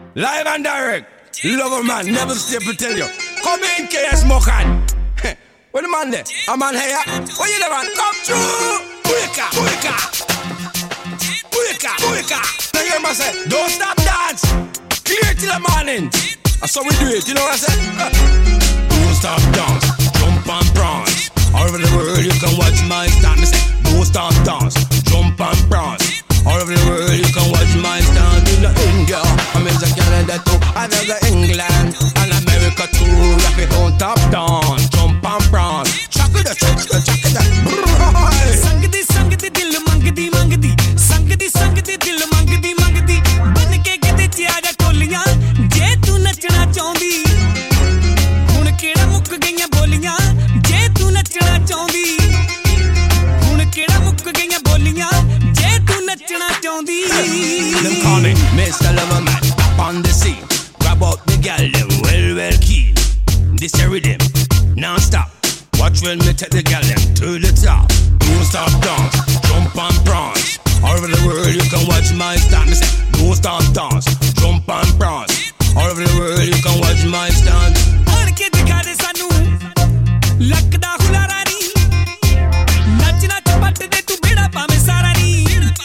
Live and direct. Lover man, never stay to tell you. Come in, KS Mokan. Where the man there? A man here. Where you there, man? Come through. Wake up, wake up. Wake up, wake up. Now you hear me say, don't stop dance. Clear till the morning. That's how we do it, you know what I said? Don't stop dance. Jump and prance. All over the world you can watch my stand. Me say, don't stop dance. Jump and prance. All over the world you can watch my stand. In India, I'm in Canada too, another England and America too. If you don't stop dance, jump and prance. Chuck it, chuck it, chuck it. Sangdi sangdi dil mangdi mangdi. Sangdi sangdi dil mangdi mangdi. Ban ke gide ch aaja koliyan. Je tu nachna chaundi. Hun keda muk gaiyan boliyan. Je tu nachna chaundi. Hun keda muk gaiyan boliyan. Je tu nachna chaundi. Them call me Mr. Loverman. Up on the scene. Grab out the gal them well keen. This a rhythm, non-stop. Watch when me take the gal them to the top. Don't stop dance, jump and prance. All over the world you can watch my stand. Me say, don't stop dance, jump and prance. All over the world you can watch my stand. Aun ke dikha de sanu lakda hulara ni. Nach nach pat de tu beda pame sara ni.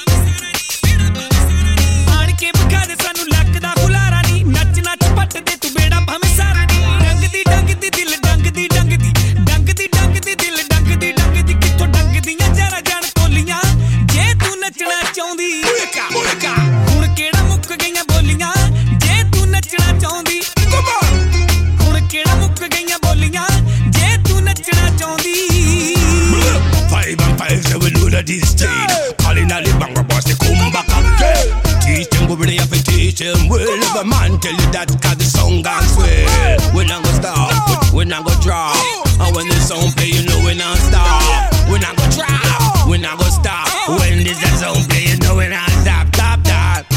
Aun ke dikha de sanu lakda hulara ni. Nach nach pat de tu beda pame sara ni. Dangdi dil dangdi dangdi. Dangdi dangdi dil dangdi dangdi. Kitho dangdiyan jara jaan toliyan. Je tu nachna chaundi. Hun keda muk gaiyan boliyan. Je tu nachna chaundi. Come on. Hun keda muk gaiyan boliyan. Je tu nachna chaundi. 5 and 5 say we do the this thing. Calling all the banger boss they come back again. Teach them go really have to teach them well. If a man tell you that cause the song gone swell. We not go stop, we not go drop. And when the song play you know we not stop. We not go drop, we not go stop. When this the song play you know we not stop, stop that.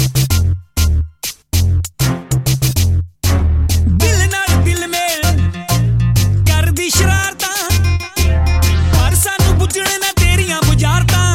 Dil naal dil mel kardi sharaartaਂ par sanu bujhne na teriyan bujhartaਂ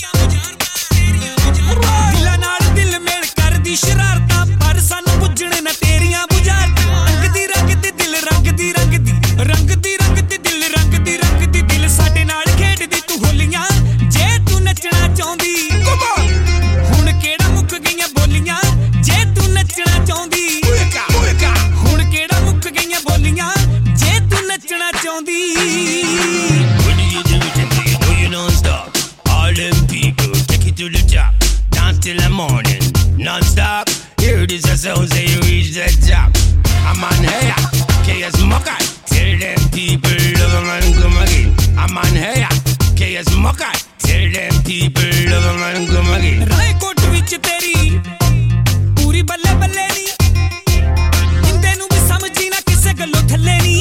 dil naal dil mel kardi sharaartaਂ par sanu bujhne na teriyan bujhartaਂ rang di dil rang di dil rang di dil ਸਾਡੇ ਨਾਲ ਖੇਡਦੀ ਤੂੰ ਹੋਲੀਆਂ ਜੇ ਤੂੰ ਨੱਚਣਾ ਚਾਹੁੰਦੀ ਹੁਣ ਕਿਹੜਾ ਮੁੱਕ ਗਈਆਂ ਬੋਲੀਆਂ ਜੇ ਤੂੰ ਨੱਚਣਾ ਚਾਹੁੰਦੀ ਹੁਣ ਕਿਹੜਾ ਮੁੱਕ ਗਈਆਂ ਬੋਲੀਆਂ ਜੇ ਤੂੰ ਨੱਚਣਾ ਚਾਹੁੰਦੀ When you do it, you know you don't stop. All them people take it to the top. Dance till the morning, non-stop. Hear this sound, say you reach the top. I'm on here, KS Mokan. Tell them people love man come again. I'm on here, KS Mokan. Tell them people love man come again. Raikot ਵਿੱਚ ਤੇਰੀ ਪੂਰੀ ਬੱਲੇ ਬੱਲੇ ਨੀ ਇੰਦੇ ਨੂੰ ਵੀ ਸਮਝੀ ਨਾ ਕਿਸੇ ਗੱਲੋਂ ਥੱਲੇ ਨੀ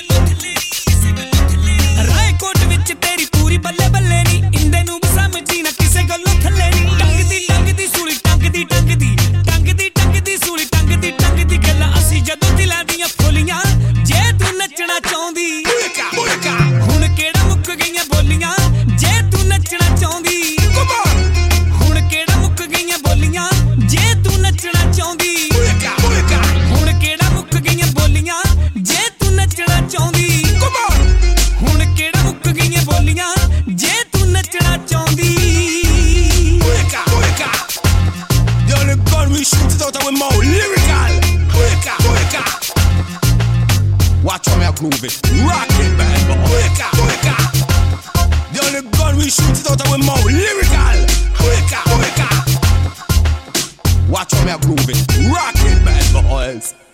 ਰਾਏਕੋਟ ਵਿੱਚ ਤੇਰੀ ਪੂਰੀ ਬੱਲੇ ਬੱਲੇ ਨੀ ਇੰਦੇ ਨੂੰ ਵੀ ਸਮਝੀ ਨਾ ਕਿਸੇ ਗੱਲੋਂ ਥੱਲੇ ਨੀ ਟੰਗਦੀ ਸੂਲੀ ਟੰਗਦੀ ਸੂਲੀ ਟੰਗਦੀ ਗੱਲਾਂ ਅਸੀਂ ਜਦੋਂ ਦਿਲਾਂ ਦੀਆਂ ਫੁੱਲੀਆਂ ਜੇ ਤੂੰ ਨੱਚਣਾ ਚਾਹੁੰਦੀ ਹੁਣ ਕਿਹੜਾ ਮੁੱਕ ਗਈਆਂ ਬੋਲੀਆਂ ਜੇ ਤੂੰ ਨੱਚਣਾ ਚਾਹੁੰਦੀ ਹੁਣ ਕਿਹੜਾ ਮੁੱਕ ਗਈਆਂ ਬੋਲੀਆਂ ਜੇ ਤੂੰ ਨੱਚਣਾ ਚਾਹੁੰਦੀ ਹੁਣ ਕਿਹੜਾ ਮੁੱਕ ਗਈਆਂ ਬੋਲੀਆਂ ਜੇ ਤੂੰ ਨੱਚਣਾ ਚਾਹੁੰਦੀ ਹੁਣ ਕਿਹੜਾ ਮੁੱਕ ਗਈਆਂ ਬੋਲੀਆਂ ਜੇ ਤੂੰ ਨੱਚਣਾ ਚਾਹੁੰਦੀ The only gun we shoot it out and we more lyrical. Watch how me a groove it, rock it bad boy. The only gun we shoot it out and we more lyrical. Watch how me a groove it, rock it bad boys.